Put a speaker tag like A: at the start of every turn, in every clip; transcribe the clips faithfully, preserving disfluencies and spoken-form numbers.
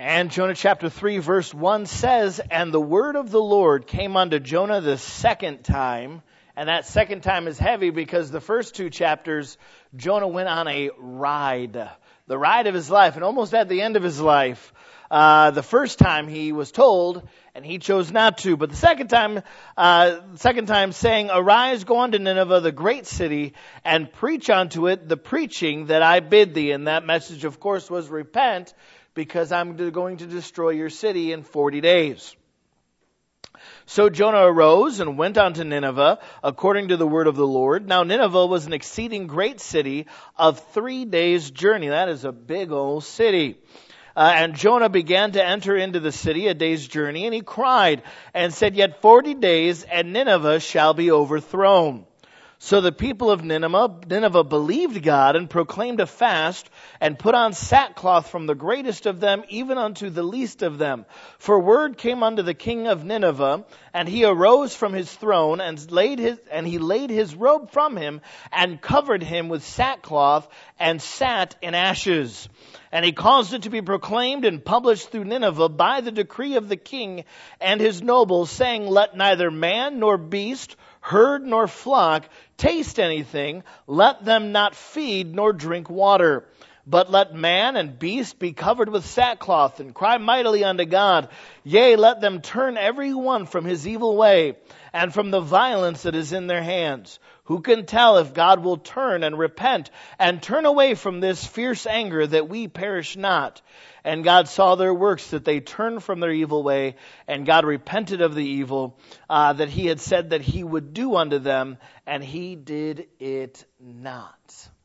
A: And Jonah chapter three verse one says, "And the word of the Lord came unto Jonah the second time." And that second time is heavy because the first two chapters, Jonah went on a ride. The ride of his life. And almost at the end of his life, uh, the first time he was told, and he chose not to. But the second time, uh, second time saying, "Arise, go unto Nineveh, the great city, and preach unto it the preaching that I bid thee." And that message, of course, was repent, because I'm going to destroy your city in forty days. So Jonah arose and went unto Nineveh, according to the word of the Lord. Now Nineveh was an exceeding great city of three days' journey. That is a big old city. Uh, and Jonah began to enter into the city a day's journey, and he cried and said, "Yet forty days, and Nineveh shall be overthrown." So the people of Nineveh, Nineveh believed God and proclaimed a fast and put on sackcloth from the greatest of them even unto the least of them. For word came unto the king of Nineveh, and he arose from his throne and laid his, and he laid his robe from him and covered him with sackcloth and sat in ashes. And he caused it to be proclaimed and published through Nineveh by the decree of the king and his nobles, saying, "Let neither man nor beast, herd nor flock taste anything, let them not feed nor drink water. But let man and beast be covered with sackcloth, and cry mightily unto God. Yea, let them turn every one from his evil way, and from the violence that is in their hands. Who can tell if God will turn and repent, and turn away from this fierce anger, that we perish not?" And God saw their works, that they turned from their evil way, and God repented of the evil uh, that he had said that he would do unto them, and he did it not.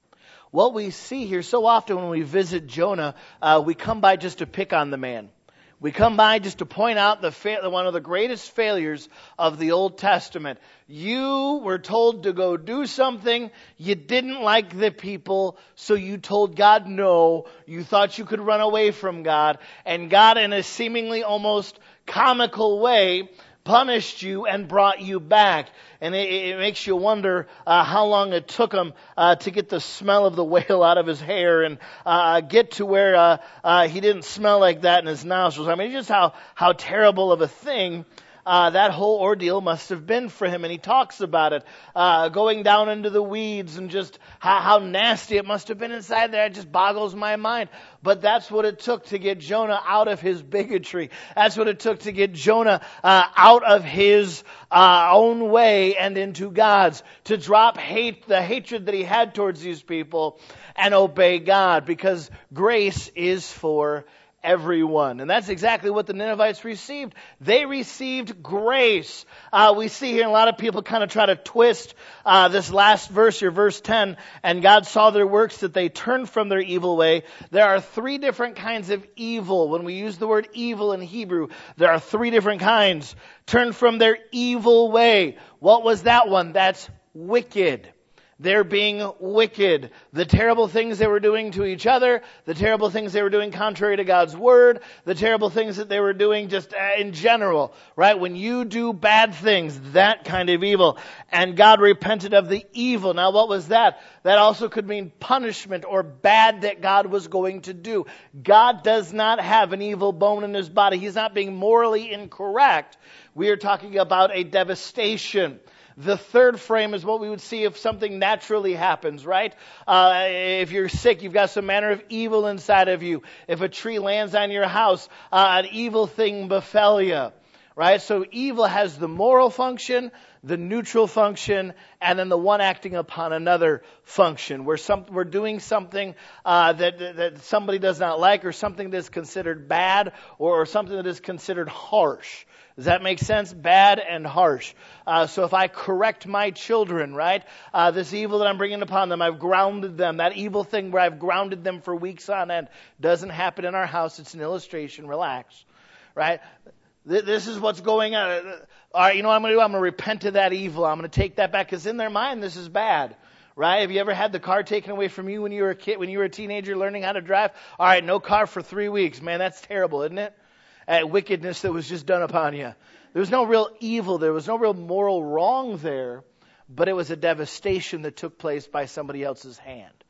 A: What we see here so often when we visit Jonah, uh, we come by just to pick on the man. We come by just to point out the fa- one of the greatest failures of the Old Testament. You were told to go do something. You didn't like the people, so you told God no. You thought you could run away from God. And God, in a seemingly almost comical way, punished you and brought you back. And it, it makes you wonder uh, how long it took him uh, to get the smell of the whale out of his hair and uh, get to where uh, uh, he didn't smell like that in his nostrils. I mean, just how, how terrible of a thing Uh, that whole ordeal must have been for him. And he talks about it, uh, going down into the weeds and just how, how nasty it must have been inside there. It just boggles my mind. But that's what it took to get Jonah out of his bigotry. That's what it took to get Jonah uh, out of his uh, own way and into God's. To drop hate, the hatred that he had towards these people, and obey God. Because grace is for everyone. And that's exactly what the Ninevites received. They received grace. Uh, we see here a lot of people kind of try to twist uh, this last verse here, verse ten. "And God saw their works, that they turned from their evil way." There are three different kinds of evil. When we use the word evil in Hebrew, there are three different kinds. Turn from their evil way. What was that one? That's wicked. They're being wicked. The terrible things they were doing to each other, the terrible things they were doing contrary to God's word, the terrible things that they were doing just in general, right? When you do bad things, that kind of evil. And God repented of the evil. Now, what was that? That also could mean punishment or bad that God was going to do. God does not have an evil bone in his body. He's not being morally incorrect. We are talking about a devastation. The third frame is what we would see if something naturally happens, right? Uh, if you're sick, you've got some manner of evil inside of you. If a tree lands on your house, uh, an evil thing befell you, right? So evil has the moral function, the neutral function, and then the one acting upon another function. We're, some, we're doing something uh, that, that, that somebody does not like, or something that is considered bad, or, or something that is considered harsh. Does that make sense? Bad and harsh. Uh, so if I correct my children, right, uh, this evil that I'm bringing upon them, I've grounded them. That evil thing where I've grounded them for weeks on end doesn't happen in our house. It's an illustration. Relax, right? Th- this is what's going on. All right, you know what I'm going to do? I'm going to repent of that evil. I'm going to take that back, because in their mind, this is bad. Right? Have you ever had the car taken away from you when you were a kid, when you were a teenager learning how to drive? All right, no car for three weeks. Man, that's terrible, isn't it? At wickedness that was just done upon you. There was no real evil. There was no real moral wrong there, but it was a devastation that took place by somebody else's hand.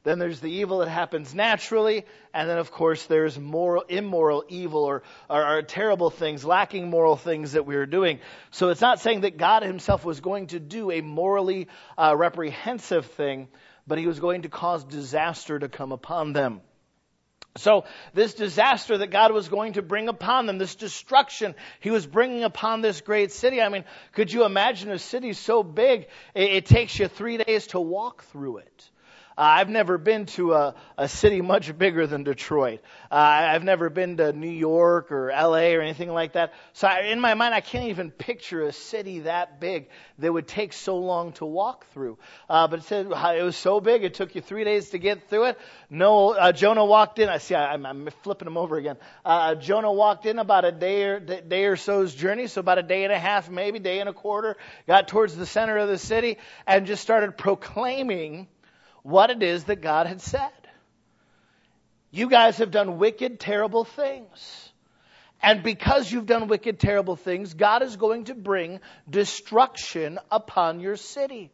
A: Then there's the evil that happens naturally. And then, of course, there's moral, immoral evil or, or, or terrible things, lacking moral things that we are doing. So it's not saying that God himself was going to do a morally uh, reprehensive thing, but he was going to cause disaster to come upon them. So this disaster that God was going to bring upon them, this destruction he was bringing upon this great city. I mean, could you imagine a city so big, it, it takes you three days to walk through it? Uh, I've never been to a, a city much bigger than Detroit. Uh, I've never been to New York or L A or anything like that. So I, in my mind, I can't even picture a city that big that would take so long to walk through. Uh, but it said it was so big, it took you three days to get through it. No, uh, Jonah walked in. I see, I, I'm, I'm flipping them over again. Uh, Jonah walked in about a day or, day or so's journey, so about a day and a half, maybe day and a quarter, got towards the center of the city and just started proclaiming what it is that God had said. You guys have done wicked, terrible things. And because you've done wicked, terrible things, God is going to bring destruction upon your city.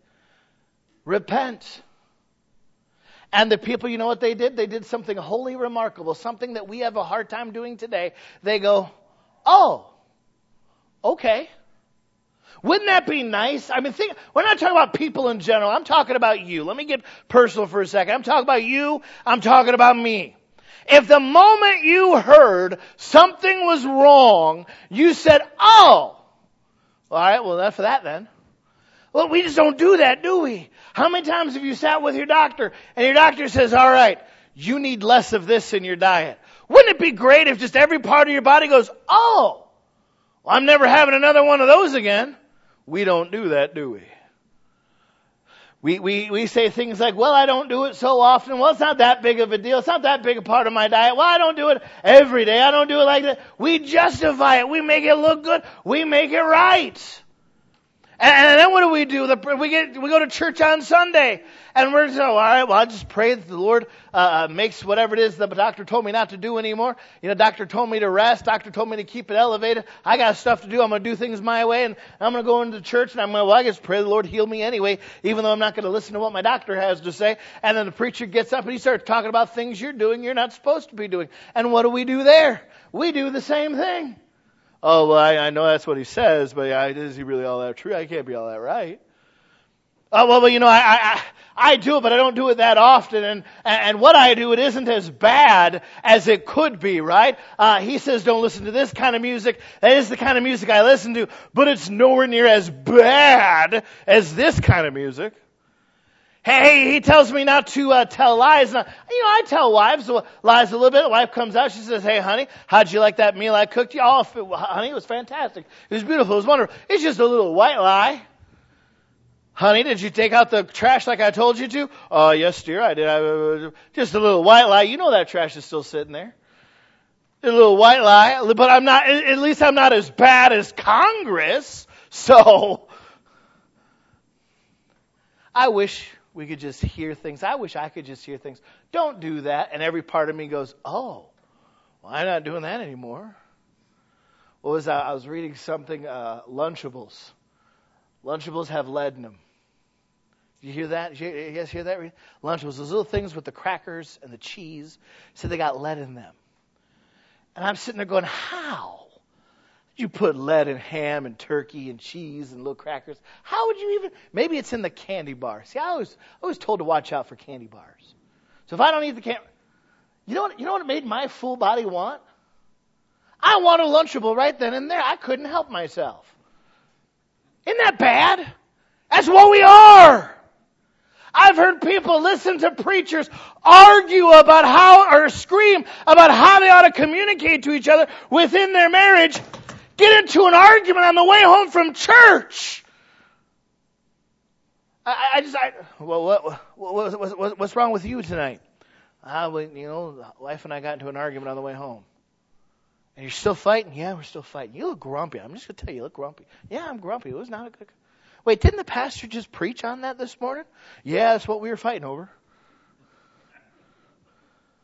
A: Repent. And the people, you know what they did? They did something wholly remarkable, something that we have a hard time doing today. They go, oh, okay. Wouldn't that be nice? I mean, think, we're not talking about people in general. I'm talking about you. Let me get personal for a second. I'm talking about you. I'm talking about me. If the moment you heard something was wrong, you said, oh, all right, well, enough of that then. Well, we just don't do that, do we? How many times have you sat with your doctor and your doctor says, all right, you need less of this in your diet? Wouldn't it be great if just every part of your body goes, oh, well, I'm never having another one of those again? We don't do that, do we? We, we, we say things like, well, I don't do it so often. Well, it's not that big of a deal. It's not that big a part of my diet. Well, I don't do it every day. I don't do it like that. We justify it. We make it look good. We make it right. And, and then what do we do? The, we get, we go to church on Sunday. And we're so, all right, well, I just pray that the Lord uh, makes whatever it is the doctor told me not to do anymore. You know, doctor told me to rest. Doctor told me to keep it elevated. I got stuff to do. I'm going to do things my way. And I'm going to go into church. And I'm going to, well, I just pray the Lord heal me anyway, even though I'm not going to listen to what my doctor has to say. And then the preacher gets up and he starts talking about things you're doing you're not supposed to be doing. And what do we do there? We do the same thing. Oh, well, I, I know that's what he says, but I, is he really all that true? I can't be all that right. Oh, well, well, you know, I, I, I do it, but I don't do it that often. And, and what I do, it isn't as bad as it could be, right? Uh, he says, don't listen to this kind of music. That is the kind of music I listen to, but it's nowhere near as bad as this kind of music. Hey, he tells me not to uh, tell lies. Now, you know, I tell wives lies a little bit. The wife comes out. She says, hey, honey, how'd you like that meal I cooked you? Oh, honey, it was fantastic. It was beautiful. It was wonderful. It's just a little white lie. Honey, did you take out the trash like I told you to? Oh, yes, dear, I did. I, uh, just a little white lie. You know that trash is still sitting there. A little white lie. But I'm not, at least I'm not as bad as Congress. So, I wish we could just hear things. I wish I could just hear things. Don't do that. And every part of me goes, oh, well, I'm not doing that anymore. What was that? I was reading something, uh, Lunchables. Lunchables have lead in them. Did you hear that? Did you guys hear that? Lunchables, those little things with the crackers and the cheese, so they got lead in them. And I'm sitting there going, how? Did you put lead in ham and turkey and cheese and little crackers? How would you even? Maybe it's in the candy bar. See, I was I was told to watch out for candy bars. So if I don't eat the candy, you know what? You know what it made my full body want? I want a Lunchable right then and there. I couldn't help myself. Isn't that bad? That's what we are. I've heard people listen to preachers argue about how, or scream about how they ought to communicate to each other within their marriage, get into an argument on the way home from church. I, I just, I, well, what, what, what, what, what's wrong with you tonight? Uh, well, you know, the wife and I got into an argument on the way home. And you're still fighting? Yeah, we're still fighting. You look grumpy. I'm just going to tell you, you look grumpy. Yeah, I'm grumpy. It was not a good... Wait, didn't the pastor just preach on that this morning? Yeah, that's what we were fighting over.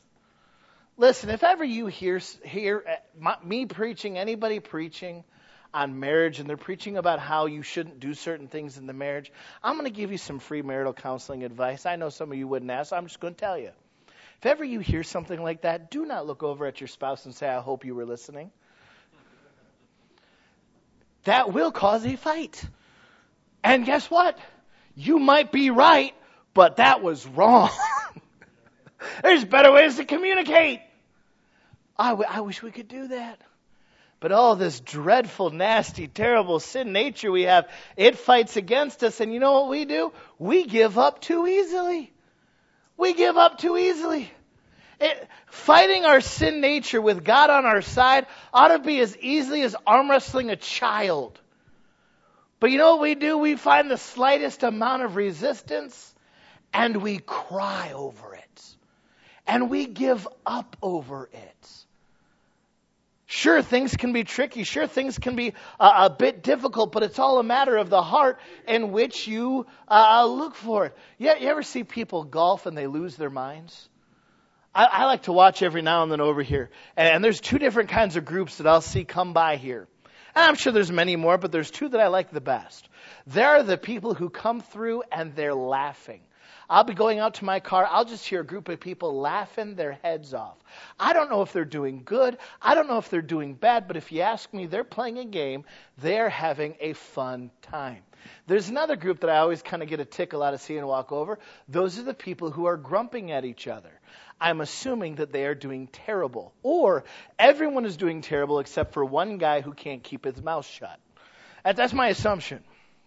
A: Listen, if ever you hear, hear my, me preaching, anybody preaching on marriage, and they're preaching about how you shouldn't do certain things in the marriage, I'm going to give you some free marital counseling advice. I know some of you wouldn't ask, so I'm just going to tell you. If ever you hear something like that, do not look over at your spouse and say, I hope you were listening. That will cause a fight. And guess what? You might be right, but that was wrong. There's better ways to communicate. I, w- I wish we could do that. But all this dreadful, nasty, terrible sin nature we have, it fights against us. And you know what we do? We give up too easily. We give up too easily. It, fighting our sin nature with God on our side ought to be as easily as arm wrestling a child. But you know what we do? We find the slightest amount of resistance and we cry over it. And we give up over it. Sure, things can be tricky. Sure, things can be uh, a bit difficult, but it's all a matter of the heart in which you uh, look for it. You, you ever see people golf and they lose their minds? I, I like to watch every now and then over here. And, and there's two different kinds of groups that I'll see come by here. And I'm sure there's many more, but there's two that I like the best. There are the people who come through and they're laughing. I'll be going out to my car. I'll just hear a group of people laughing their heads off. I don't know if they're doing good. I don't know if they're doing bad. But if you ask me, they're playing a game. They're having a fun time. There's another group that I always kind of get a tickle out of seeing walk over. Those are the people who are grumping at each other. I'm assuming that they are doing terrible. Or everyone is doing terrible except for one guy who can't keep his mouth shut. That's my assumption.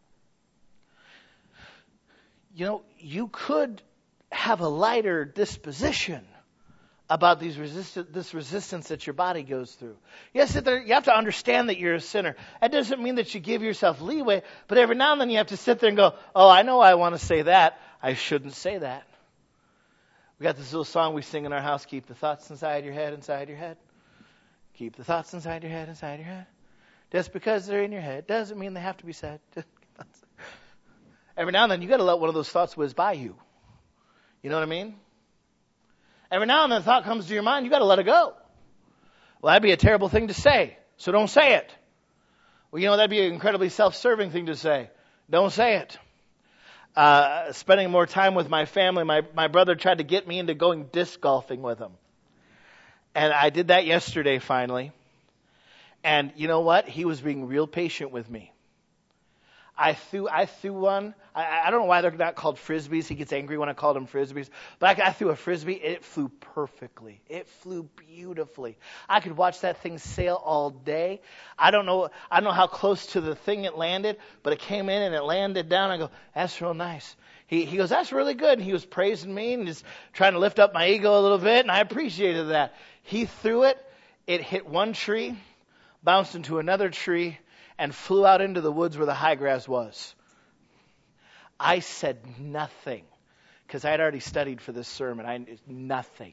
A: You know, you could have a lighter disposition about these resist- this resistance that your body goes through. Yes, there, you have to understand that you're a sinner. That doesn't mean that you give yourself leeway, but every now and then you have to sit there and go, oh, I know I want to say that. I shouldn't say that. We got this little song we sing in our house, keep the thoughts inside your head, inside your head. Keep the thoughts inside your head, inside your head. Just because they're in your head doesn't mean they have to be said. Every now and then, you got to let one of those thoughts whiz by you. You know what I mean? Every now and then, a thought comes to your mind, you got to let it go. Well, that'd be a terrible thing to say, so don't say it. Well, you know, that'd be an incredibly self-serving thing to say. Don't say it. Uh, spending more time with my family, my, my brother tried to get me into going disc golfing with him. And I did that yesterday, finally. And you know what? He was being real patient with me. I threw, I threw one. I, I don't know why they're not called frisbees. He gets angry when I call them frisbees. But I, I threw a frisbee. It flew perfectly. It flew beautifully. I could watch that thing sail all day. I don't know. I don't know how close to the thing it landed, but it came in and it landed down. I go, that's real nice. He, he goes, that's really good. And he was praising me and just trying to lift up my ego a little bit, and I appreciated that. He threw it. It hit one tree, bounced into another tree, and flew out into the woods where the high grass was. I said nothing because I had already studied for this sermon. I nothing.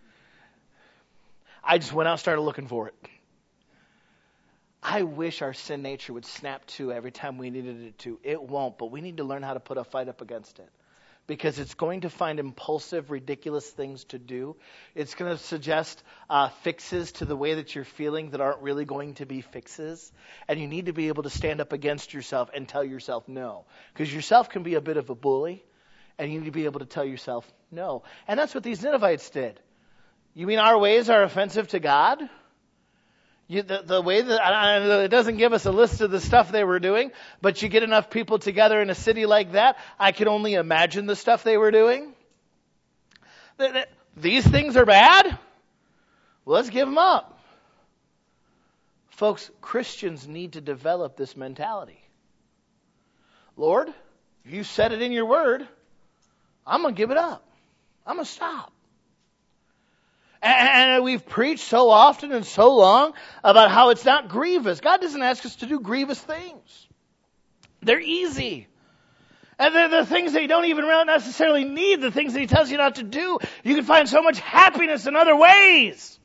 A: I just went out and started looking for it. I wish our sin nature would snap to every time we needed it to. It won't, but we need to learn how to put a fight up against it. Because it's going to find impulsive, ridiculous things to do. It's going to suggest uh, fixes to the way that you're feeling that aren't really going to be fixes. And you need to be able to stand up against yourself and tell yourself no. Because yourself can be a bit of a bully. And you need to be able to tell yourself no. And that's what these Ninevites did. You mean our ways are offensive to God? You, the, the way that, I, I, it doesn't give us a list of the stuff they were doing, but you get enough people together in a city like that, I can only imagine the stuff they were doing. That, that, these things are bad? Well, let's give them up. Folks, Christians need to develop this mentality. Lord, if you said it in your word, I'm going to give it up. I'm going to stop. And we've preached so often and so long about how it's not grievous. God doesn't ask us to do grievous things. They're easy. And they're the things that you don't even really necessarily need, the things that He tells you not to do. You can find so much happiness in other ways.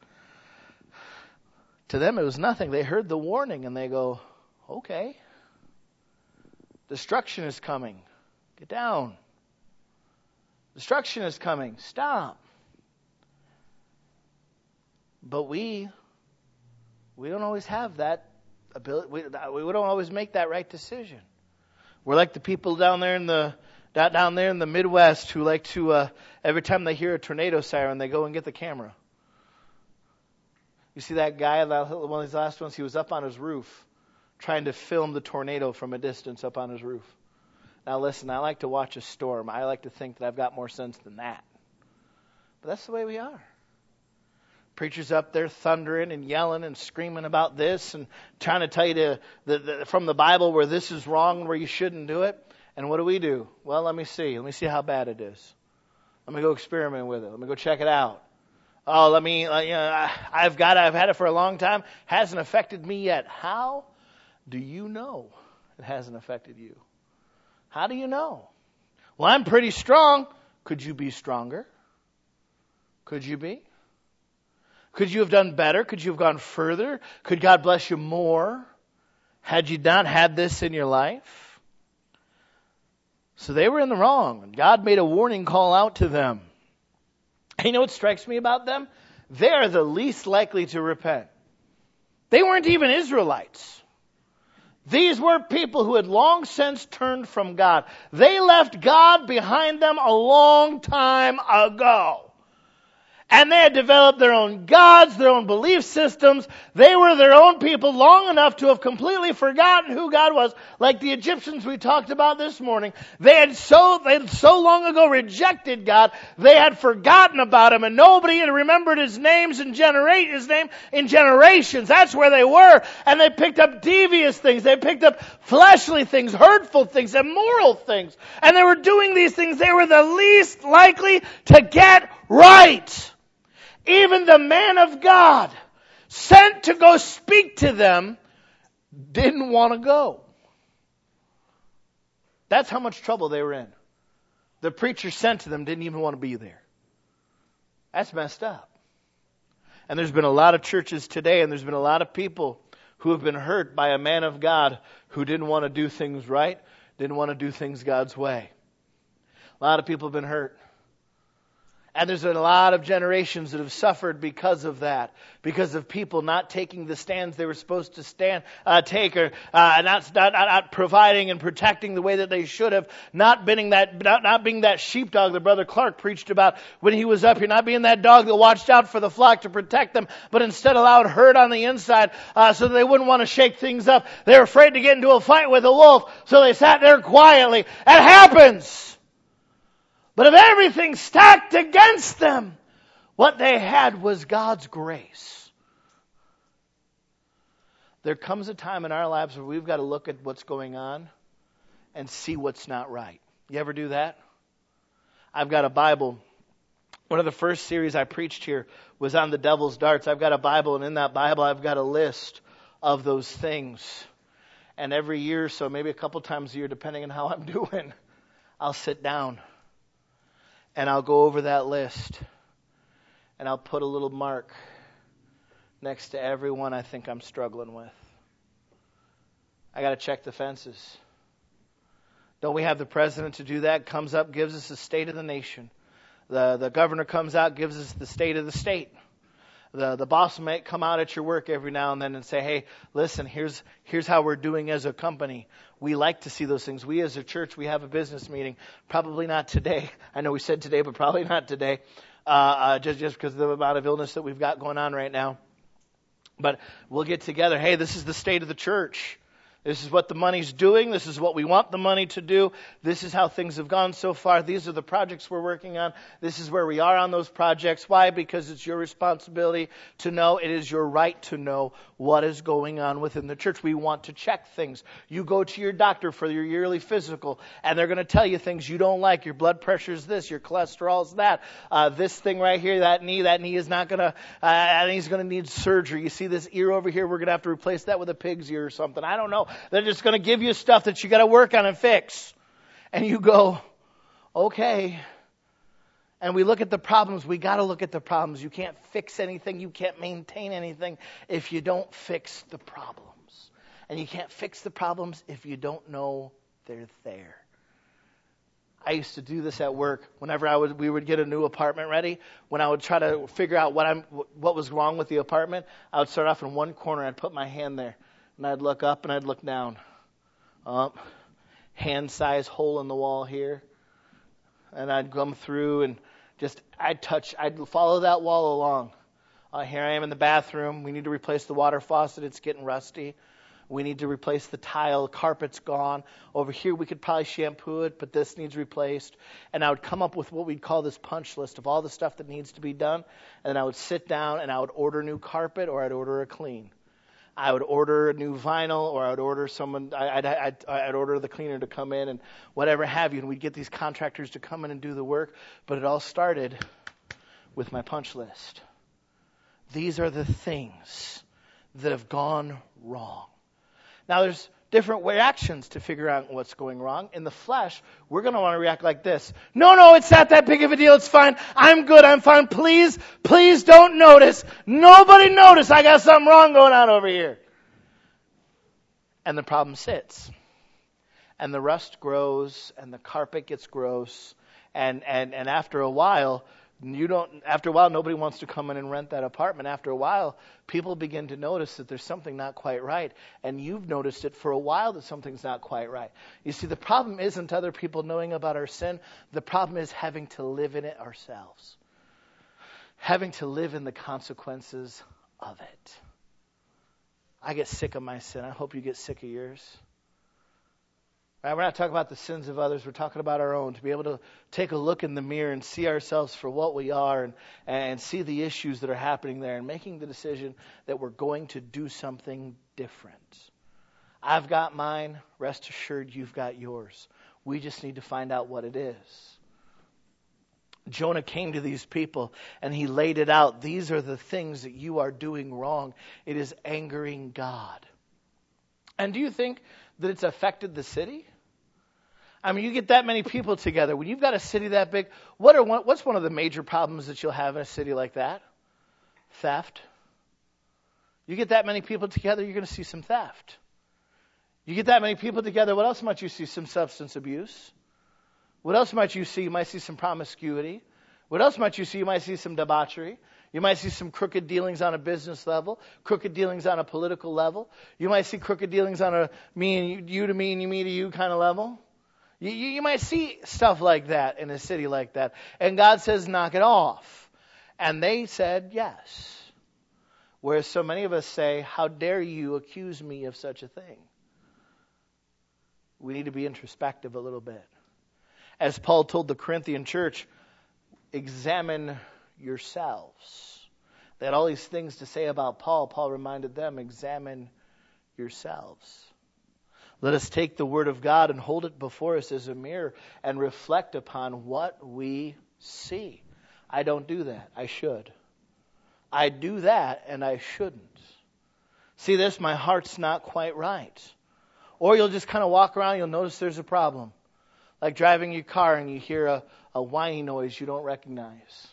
A: To them, it was nothing. They heard the warning and they go, okay. Destruction is coming. Get down. Destruction is coming. Stop. But we, we don't always have that ability. We, we don't always make that right decision. We're like the people down there in the down there in the Midwest who like to uh, every time they hear a tornado siren, they go and get the camera. You see that guy, one of these last ones, he was up on his roof trying to film the tornado from a distance up on his roof. Now listen, I like to watch a storm. I like to think that I've got more sense than that. But that's the way we are. Preachers up there thundering and yelling and screaming about this and trying to tell you to, the, the, from the Bible where this is wrong and where you shouldn't do it. And what do we do? Well, let me see. Let me see how bad it is. Let me go experiment with it. Let me go check it out. Oh, let me, uh, you know, I, I've got it. I've had it for a long time. Hasn't affected me yet. How do you know it hasn't affected you? How do you know? Well, I'm pretty strong. Could you be stronger? Could you be? Could you have done better? Could you have gone further? Could God bless you more had you not had this in your life? So they were in the wrong. God made a warning call out to them. And you know what strikes me about them? They are the least likely to repent. They weren't even Israelites. These were people who had long since turned from God. They left God behind them a long time ago. And they had developed their own gods, their own belief systems. They were their own people long enough to have completely forgotten who God was. Like the Egyptians we talked about this morning. They had so, they had so long ago rejected God, they had forgotten about Him, and nobody had remembered His names and generate His name in generations. That's where they were. And they picked up devious things. They picked up fleshly things, hurtful things, immoral things. And they were doing these things. They were the least likely to get right. Even the man of God sent to go speak to them didn't want to go. That's how much trouble they were in. The preacher sent to them didn't even want to be there. That's messed up. And there's been a lot of churches today, and there's been a lot of people who have been hurt by a man of God who didn't want to do things right, didn't want to do things God's way. A lot of people have been hurt. And there's a lot of generations that have suffered because of that, because of people not taking the stands they were supposed to stand, uh, take, or uh, not, not not providing and protecting the way that they should have, not being that not, not being that sheepdog that Brother Clark preached about when he was up here, not being that dog that watched out for the flock to protect them, but instead allowed hurt on the inside, uh, so that they wouldn't want to shake things up. They were afraid to get into a fight with a wolf, so they sat there quietly. It happens. But if everything stacked against them, what they had was God's grace. There comes a time in our lives where we've got to look at what's going on and see what's not right. You ever do that? I've got a Bible. One of the first series I preached here was on the devil's darts. I've got a Bible, and in that Bible I've got a list of those things. And every year or so, maybe a couple times a year, depending on how I'm doing, I'll sit down. And I'll go over that list, and I'll put a little mark next to every one I think I'm struggling with. I got to check the fences. Don't we have the president to do that? Comes up, gives us the state of the nation. The the governor comes out, gives us the state of the state. The the boss might come out at your work every now and then and say, hey, listen, here's here's how we're doing as a company. We like to see those things. We as a church, we have a business meeting. Probably not today. I know we said today, but probably not today. Uh, uh, just, just because of the amount of illness that we've got going on right now. But we'll get together. Hey, this is the state of the church. This is what the money's doing. This is what we want the money to do. This is how things have gone so far. These are the projects we're working on. This is where we are on those projects. Why? Because it's your responsibility to know. It is your right to know what is going on within the church. We want to check things. You go to your doctor for your yearly physical, and they're going to tell you things you don't like. Your blood pressure is this. Your cholesterol is that. Uh, this thing right here, that knee, that knee is not going to, uh, that knee's going to need surgery. You see this ear over here? We're going to have to replace that with a pig's ear or something. I don't know. They're just going to give you stuff that you got to work on and fix. And you go, okay. And we look at the problems. We got to look at the problems. You can't fix anything. You can't maintain anything if you don't fix the problems. And you can't fix the problems if you don't know they're there. I used to do this at work. Whenever I would, we would get a new apartment ready, when I would try to figure out what I'm, what was wrong with the apartment, I would start off in one corner. I'd put my hand there. And I'd look up and I'd look down. Up, hand size hole in the wall here. And I'd come through and just, I'd touch, I'd follow that wall along. Uh, here I am in the bathroom. We need to replace the water faucet. It's getting rusty. We need to replace the tile. The carpet's gone. Over here we could probably shampoo it, but this needs replaced. And I would come up with what we'd call this punch list of all the stuff that needs to be done. And then I would sit down and I would order new carpet or I'd order a clean. I would order a new vinyl, or I would order someone, I'd, I'd, I'd order the cleaner to come in and whatever have you. And we'd get these contractors to come in and do the work. But it all started with my punch list. These are the things that have gone wrong. Now, there's different reactions to figure out what's going wrong. In the flesh, we're going to want to react like this. No, no, it's not that big of a deal. It's fine. I'm good. I'm fine. Please, please don't notice. Nobody notice. I got something wrong going on over here. And the problem sits. And the rust grows, and the carpet gets gross. And, and, and after a while, You don't. After a while, nobody wants to come in and rent that apartment. After a while, people begin to notice that there's something not quite right. And you've noticed it for a while that something's not quite right. You see, the problem isn't other people knowing about our sin. The problem is having to live in it ourselves. Having to live in the consequences of it. I get sick of my sin. I hope you get sick of yours. Right, we're not talking about the sins of others. We're talking about our own. To be able to take a look in the mirror and see ourselves for what we are and, and see the issues that are happening there and making the decision that we're going to do something different. I've got mine. Rest assured you've got yours. We just need to find out what it is. Jonah came to these people and he laid it out. These are the things that you are doing wrong. It is angering God. And do you think that it's affected the city? I mean, you get that many people together. When you've got a city that big, what are one, what's one of the major problems that you'll have in a city like that? Theft. You get that many people together, you're going to see some theft. You get that many people together, what else might you see? Some substance abuse. What else might you see? You might see some promiscuity. What else might you see? You might see some debauchery. You might see some crooked dealings on a business level, crooked dealings on a political level. You might see crooked dealings on a me and you, you to me and you me to you kind of level. You, you, you might see stuff like that in a city like that. And God says, knock it off. And they said, yes. Whereas so many of us say, how dare you accuse me of such a thing? We need to be introspective a little bit. As Paul told the Corinthian church, examine yourselves. They had all these things to say about Paul. Paul reminded them, examine yourselves. Let us take the Word of God and hold it before us as a mirror and reflect upon what we see. I don't do that. I should. I do that and I shouldn't. See this? My heart's not quite right. Or you'll just kind of walk around and you'll notice there's a problem. Like driving your car and you hear a, a whiny noise you don't recognize.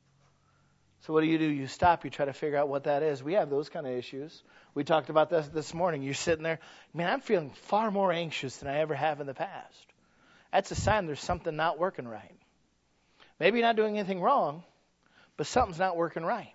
A: So what do you do? You stop. You try to figure out what that is. We have those kind of issues. We talked about this this morning. You're sitting there. Man, I'm feeling far more anxious than I ever have in the past. That's a sign there's something not working right. Maybe you're not doing anything wrong, but something's not working right.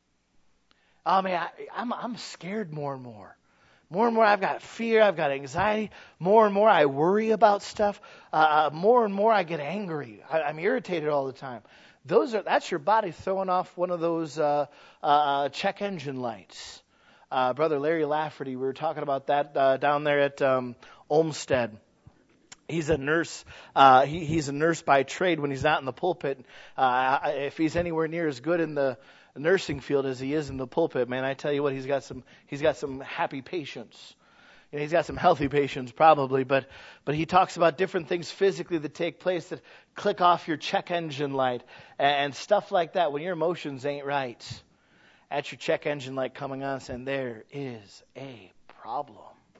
A: Oh, man, I, I'm, I'm scared more and more. More and more I've got fear. I've got anxiety. More and more I worry about stuff. Uh, more and more I get angry. I, I'm irritated all the time. Those are that's your body throwing off one of those uh, uh, check engine lights. Uh, Brother Larry Lafferty, we were talking about that uh, down there at um, Olmsted. He's a nurse. Uh, he, he's a nurse by trade when he's not in the pulpit. Uh, if he's anywhere near as good in the nursing field as he is in the pulpit, man, I tell you what, he's got some. He's got some happy patients. You know, he's got some healthy patients probably, but but he talks about different things physically that take place that click off your check engine light and, and stuff like that. When your emotions ain't right, that's your check engine light coming on saying there is a problem.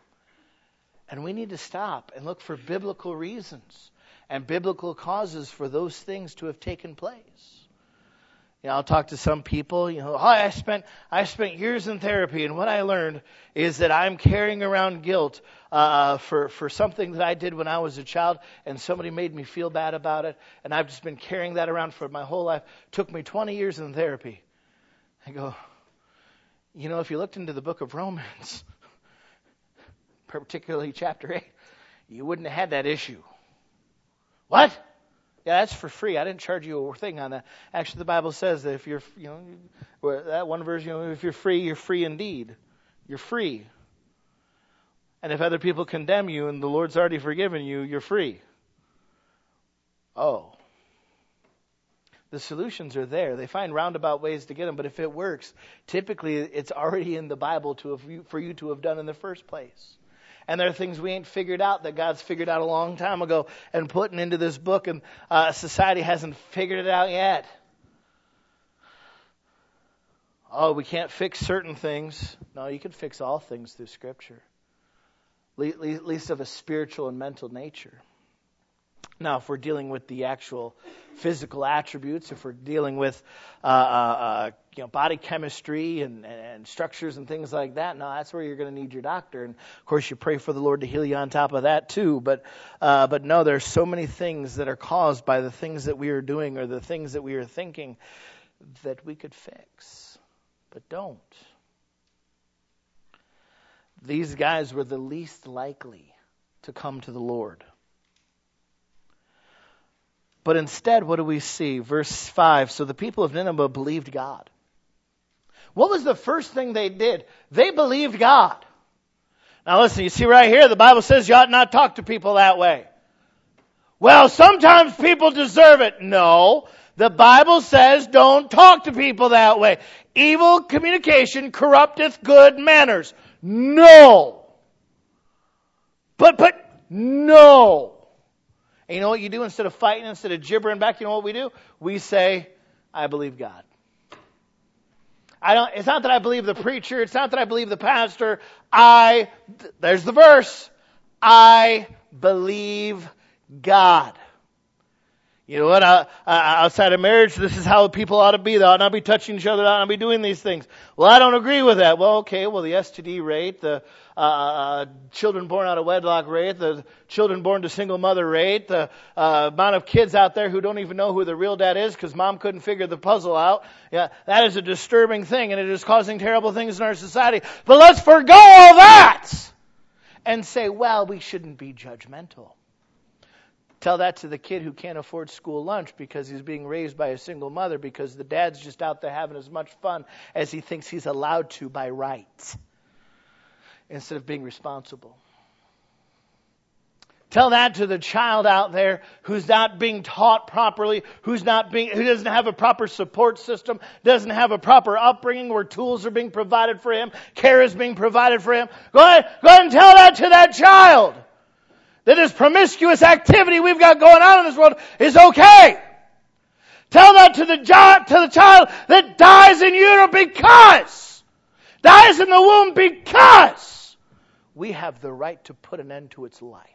A: And we need to stop and look for biblical reasons and biblical causes for those things to have taken place. You know, I'll talk to some people, you know, oh, I spent I spent years in therapy, and what I learned is that I'm carrying around guilt uh, for, for something that I did when I was a child, and somebody made me feel bad about it, and I've just been carrying that around for my whole life. It took me twenty years in therapy. I go, you know, if you looked into the book of Romans, particularly chapter eight, you wouldn't have had that issue. What? Yeah, that's for free. I didn't charge you a thing on that. Actually, the Bible says that if you're, you know, that one verse, you know, if you're free, you're free indeed. You're free. And if other people condemn you and the Lord's already forgiven you, you're free. Oh. The solutions are there. They find roundabout ways to get them, but if it works, typically it's already in the Bible to have, for you to have done in the first place. And there are things we ain't figured out that God's figured out a long time ago and putting into this book, and uh, society hasn't figured it out yet. Oh, we can't fix certain things. No, you can fix all things through Scripture, at least of a spiritual and mental nature. Now, if we're dealing with the actual physical attributes, if we're dealing with uh, uh, you know, body chemistry and, and structures and things like that, no, that's where you're going to need your doctor. And of course, you pray for the Lord to heal you on top of that too. But uh, but no, there's so many things that are caused by the things that we are doing or the things that we are thinking that we could fix, but don't. These guys were the least likely to come to the Lord. But instead, what do we see? Verse five, so the people of Nineveh believed God. What was the first thing they did? They believed God. Now listen, you see right here, the Bible says you ought not talk to people that way. Well, sometimes people deserve it. No, the Bible says don't talk to people that way. Evil communication corrupteth good manners. No. But, but, no. And you know what you do instead of fighting, instead of gibbering back, you know what we do? We say, I believe God. I don't, it's not that I believe the preacher. It's not that I believe the pastor. I, there's the verse. I believe God. You know what? Uh, uh, outside of marriage, this is how people ought to be. They ought not be touching each other. They ought not be doing these things. Well, I don't agree with that. Well, okay. Well, the S T D rate, the uh, children born out of wedlock rate, the children born to single mother rate, the uh, amount of kids out there who don't even know who the real dad is because mom couldn't figure the puzzle out. Yeah, that is a disturbing thing, and it is causing terrible things in our society. But let's forgo all that and say, well, we shouldn't be judgmental. Tell that to the kid who can't afford school lunch because he's being raised by a single mother because the dad's just out there having as much fun as he thinks he's allowed to by right, instead of being responsible. Tell that to the child out there who's not being taught properly, who's not being, who doesn't have a proper support system, doesn't have a proper upbringing where tools are being provided for him, care is being provided for him. Go ahead, go ahead and tell that to that child. That this promiscuous activity we've got going on in this world is okay. Tell that to the, jo- to the child that dies in utero because, dies in the womb because we have the right to put an end to its life.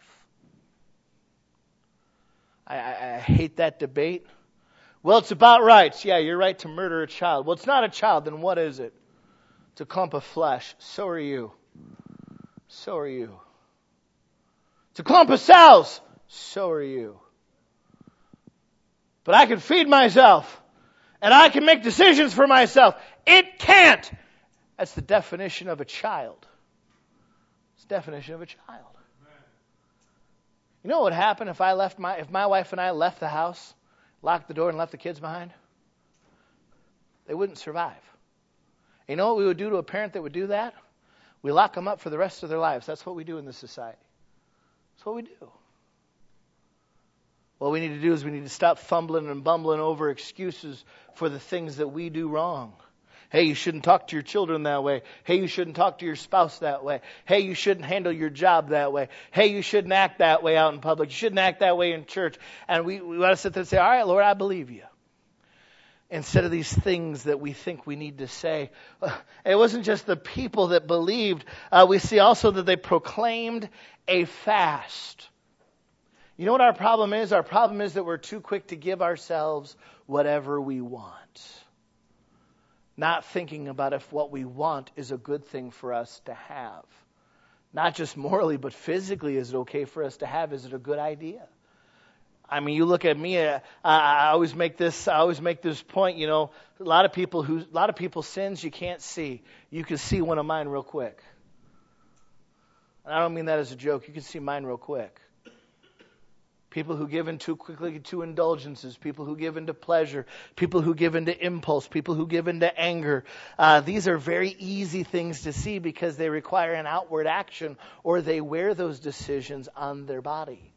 A: I, I, I hate that debate. Well, it's about rights. Yeah, you're right to murder a child. Well, it's not a child, then what is it? It's a clump of flesh. So are you. So are you. It's a clump of cells. So are you. But I can feed myself. And I can make decisions for myself. It can't. That's the definition of a child. It's the definition of a child. You know what would happen if I left my if my wife and I left the house, locked the door and left the kids behind? They wouldn't survive. You know what we would do to a parent that would do that? We lock them up for the rest of their lives. That's what we do in this society. That's what we do. What we need to do is we need to stop fumbling and bumbling over excuses for the things that we do wrong. Hey, you shouldn't talk to your children that way. Hey, you shouldn't talk to your spouse that way. Hey, you shouldn't handle your job that way. Hey, you shouldn't act that way out in public. You shouldn't act that way in church. And we, we want to sit there and say, all right, Lord, I believe you. Instead of these things that we think we need to say. It wasn't just the people that believed. Uh, we see also that they proclaimed a fast. You know what our problem is? Our problem is that we're too quick to give ourselves whatever we want. Not thinking about if what we want is a good thing for us to have. Not just morally, but physically, is it okay for us to have? Is it a good idea? I mean, you look at me. Uh, I always make this. I always make this point. You know, a lot of people who, a lot of people's sins you can't see. You can see one of mine real quick. And I don't mean that as a joke. You can see mine real quick. People who give in too quickly to indulgences, people who give into pleasure, people who give into impulse, people who give into anger. Uh, these are very easy things to see because they require an outward action, or they wear those decisions on their body.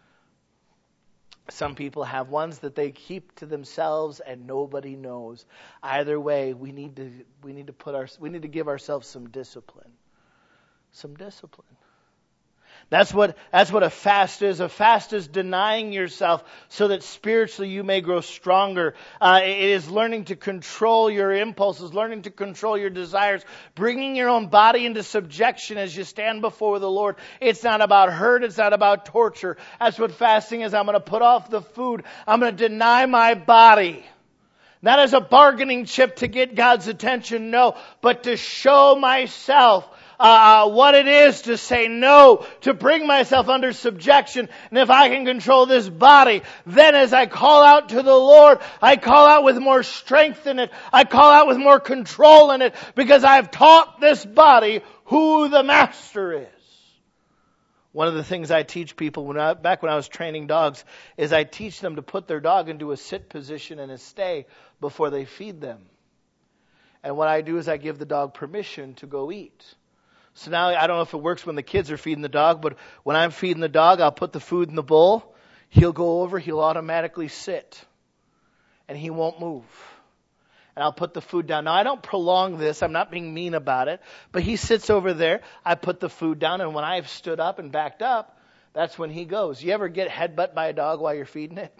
A: Some people have ones that they keep to themselves and nobody knows. Either way, we need to we need to put our we need to give ourselves some discipline. Some discipline. That's what, that's what a fast is. A fast is denying yourself so that spiritually you may grow stronger. Uh, it is learning to control your impulses, learning to control your desires, bringing your own body into subjection as you stand before the Lord. It's not about hurt. It's not about torture. That's what fasting is. I'm going to put off the food. I'm going to deny my body. Not as a bargaining chip to get God's attention, no, but to show myself Uh, what it is to say no, to bring myself under subjection. And if I can control this body, then as I call out to the Lord, I call out with more strength in it. I call out with more control in it because I've taught this body who the master is. One of the things I teach people when I, back when I was training dogs is I teach them to put their dog into a sit position and a stay before they feed them. And what I do is I give the dog permission to go eat. So now, I don't know if it works when the kids are feeding the dog, but when I'm feeding the dog, I'll put the food in the bowl. He'll go over, he'll automatically sit. And he won't move. And I'll put the food down. Now, I don't prolong this. I'm not being mean about it. But he sits over there. I put the food down. And when I've stood up and backed up, that's when he goes. You ever get headbutt by a dog while you're feeding it?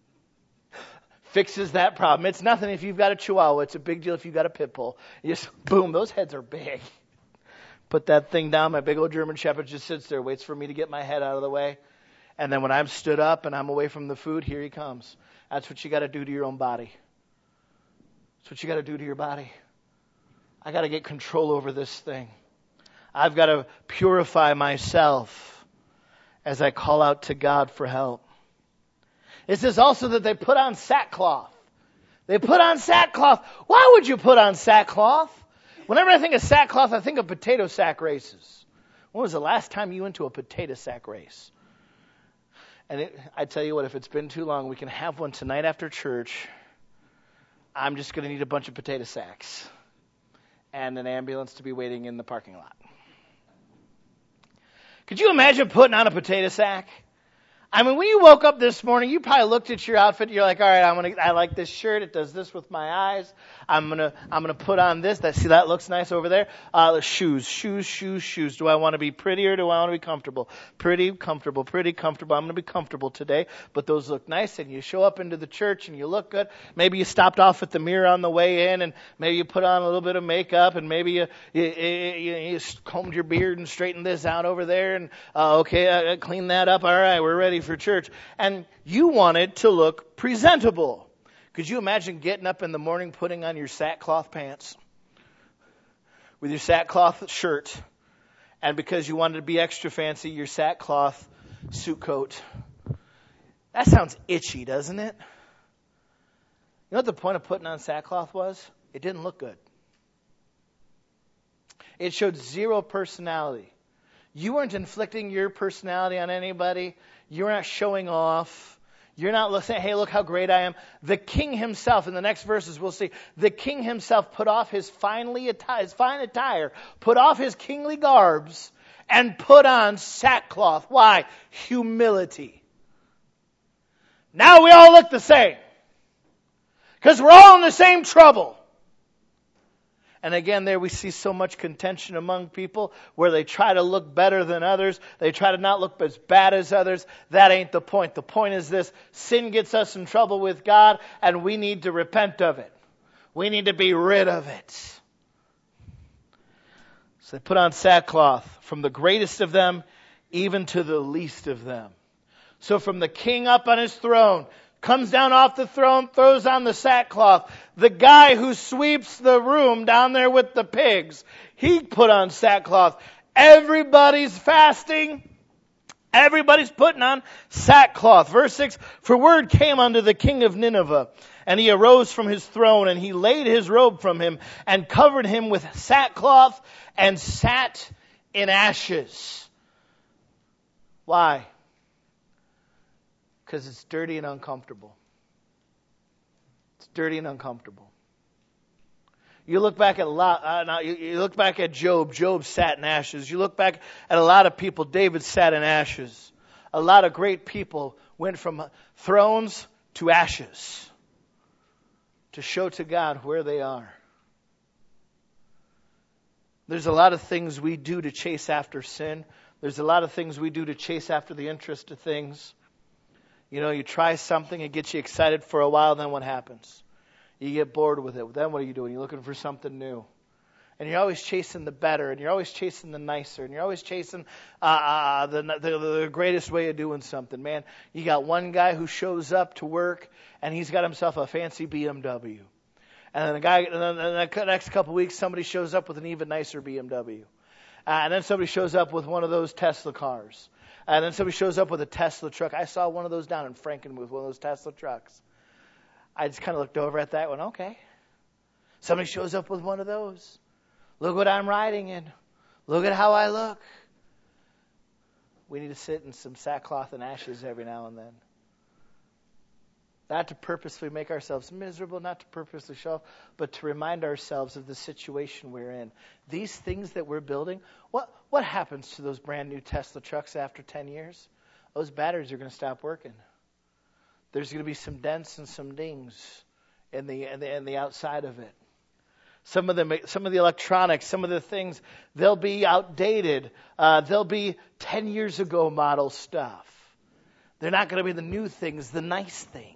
A: Fixes that problem. It's nothing if you've got a Chihuahua. It's a big deal if you've got a pit bull. You just, boom, those heads are big. Put that thing down. My big old German Shepherd just sits there, waits for me to get my head out of the way. And then when I'm stood up and I'm away from the food, here he comes. That's what you got to do to your own body. That's what you got to do to your body. I got to get control over this thing. I've got to purify myself as I call out to God for help. It says also that they put on sackcloth. They put on sackcloth. Why would you put on sackcloth? Whenever I think of sackcloth, I think of potato sack races. When was the last time you went to a potato sack race? And it, I tell you what, if it's been too long, we can have one tonight after church. I'm just going to need a bunch of potato sacks and an ambulance to be waiting in the parking lot. Could you imagine putting on a potato sack? I mean, when you woke up this morning, you probably looked at your outfit. You're like, all right, I'm gonna, I like this shirt. It does this with my eyes. I'm gonna, I'm gonna put on this. That, see, that looks nice over there. Uh, shoes, shoes, shoes, shoes. Do I want to be pretty or do I want to be comfortable? Pretty, comfortable, pretty, comfortable. I'm gonna be comfortable today, but those look nice. And you show up into the church and you look good. Maybe you stopped off at the mirror on the way in, and maybe you put on a little bit of makeup, and maybe you, you, you, you combed your beard and straightened this out over there, and uh, okay, uh, clean that up. All right, we're ready for church. And you wanted to look presentable. Could you imagine getting up in the morning, putting on your sackcloth pants with your sackcloth shirt, and because you wanted to be extra fancy, your sackcloth suit coat? That sounds itchy, doesn't it? You know what the point of putting on sackcloth was? It didn't look good. It showed zero personality. You weren't inflicting your personality on anybody. You're not showing off. You're not saying, hey, look how great I am. The king himself, in the next verses we'll see, the king himself put off his finely atti- his fine attire, put off his kingly garbs, and put on sackcloth. Why? Humility. Now we all look the same. Because we're all in the same trouble. And again, there we see so much contention among people where they try to look better than others. They try to not look as bad as others. That ain't the point. The point is this: sin gets us in trouble with God, and we need to repent of it. We need to be rid of it. So they put on sackcloth, from the greatest of them even to the least of them. So from the king up on his throne, comes down off the throne, throws on the sackcloth. The guy who sweeps the room down there with the pigs, he put on sackcloth. Everybody's fasting. Everybody's putting on sackcloth. Verse six, for word came unto the king of Nineveh, and he arose from his throne, and he laid his robe from him, and covered him with sackcloth, and sat in ashes. Why? Because it's dirty and uncomfortable. It's dirty and uncomfortable. You look back at a lot. Uh, now you, you look back at Job. Job sat in ashes. You look back at a lot of people. David sat in ashes. A lot of great people went from thrones to ashes to show to God where they are. There's a lot of things we do to chase after sin. There's a lot of things we do to chase after the interest of things. You know, you try something, it gets you excited for a while, then what happens? You get bored with it. Then what are you doing? You're looking for something new. And you're always chasing the better, and you're always chasing the nicer, and you're always chasing uh, uh, the, the the greatest way of doing something. Man, you got one guy who shows up to work, and he's got himself a fancy B M W. And then the guy, and then the next couple of weeks, somebody shows up with an even nicer B M W. Uh, and then somebody shows up with one of those Tesla cars. And then somebody shows up with a Tesla truck. I saw one of those down in Franken with one of those Tesla trucks. I just kind of looked over at that and went, okay. Somebody shows up with one of those. Look what I'm riding in. Look at how I look. We need to sit in some sackcloth and ashes every now and then. Not to purposely make ourselves miserable, not to purposely show off, but to remind ourselves of the situation we're in. These things that we're building, what what happens to those brand new Tesla trucks after ten years? Those batteries are going to stop working. There's going to be some dents and some dings in the in the, in the outside of it. Some of the some of the electronics, some of the things, they'll be outdated. Uh, they'll be ten years ago model stuff. They're not going to be the new things, the nice things.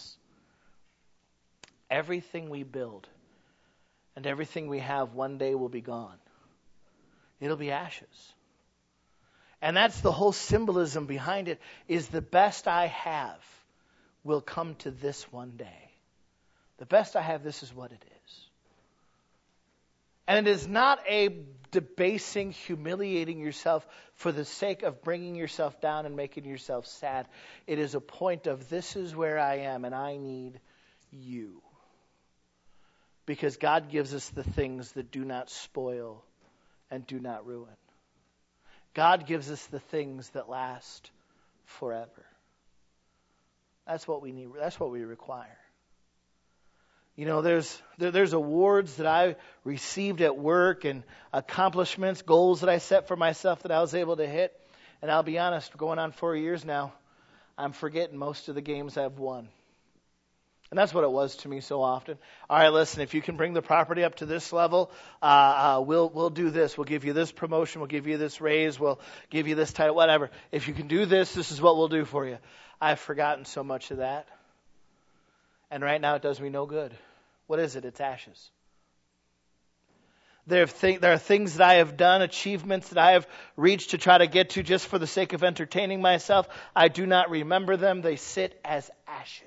A: Everything we build and everything we have one day will be gone. It'll be ashes. And that's the whole symbolism behind it, is the best I have will come to this one day. The best I have, this is what it is. And it is not a debasing, humiliating yourself for the sake of bringing yourself down and making yourself sad. It is a point of, this is where I am and I need you. Because God gives us the things that do not spoil and do not ruin. God gives us the things that last forever. That's what we need. That's what we require. You know, there's there, there's awards that I received at work and accomplishments, goals that I set for myself that I was able to hit. And I'll be honest, going on four years now, I'm forgetting most of the games I've won. And that's what it was to me so often. All right, listen, if you can bring the property up to this level, uh, uh, we'll we'll do this. We'll give you this promotion. We'll give you this raise. We'll give you this title, whatever. If you can do this, this is what we'll do for you. I've forgotten so much of that. And right now it does me no good. What is it? It's ashes. There, th- there are things that I have done, achievements that I have reached to try to get to just for the sake of entertaining myself. I do not remember them. They sit as ashes.